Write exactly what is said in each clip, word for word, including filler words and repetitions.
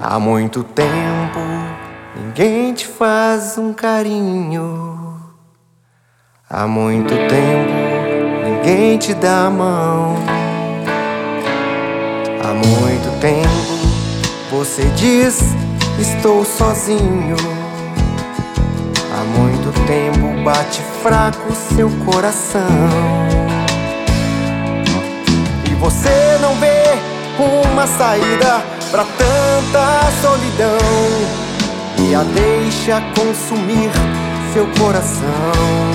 Há muito tempo ninguém te faz um carinho. Há muito tempo ninguém te dá a mão. Há muito tempo você diz: estou sozinho. Há muito tempo bate fraco seu coração. E você não vê uma saída pra tanta solidão, e a deixa consumir seu coração.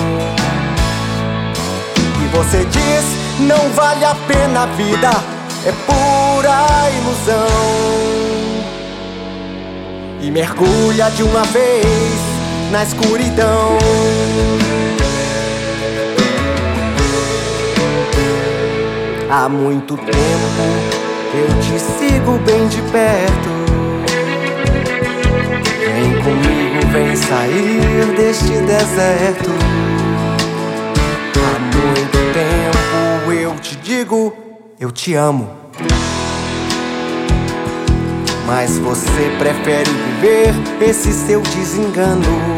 E você diz: não vale a pena a vida, é pura ilusão. E mergulha de uma vez na escuridão. Há muito tempo eu te sigo bem de perto. Vem comigo, vem sair deste deserto. Há muito tempo eu te digo: eu te amo. Mas você prefere viver esse seu desengano.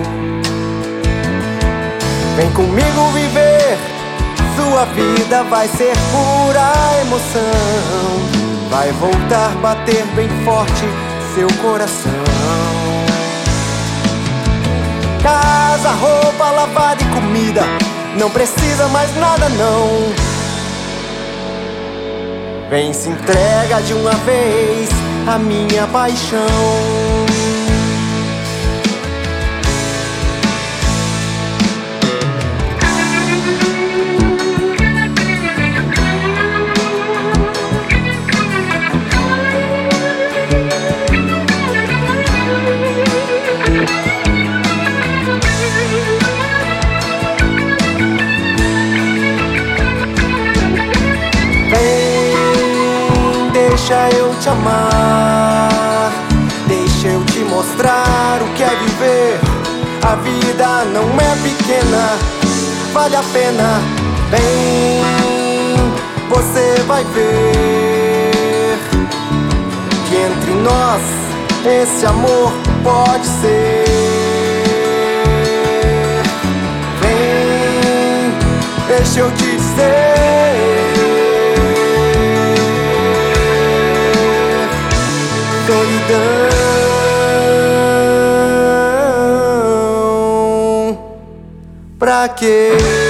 Vem comigo viver, sua vida vai ser pura emoção. Vai voltar a bater bem forte seu coração. Casa, roupa, lavada e comida, não precisa mais nada não. Vem, se entrega de uma vez a minha paixão. Deixa eu te amar, deixa eu te mostrar o que é viver. A vida não é pequena, vale a pena. Vem, você vai ver que entre nós esse amor pode ser. Vem, deixa eu te dizer: solidão, pra quê?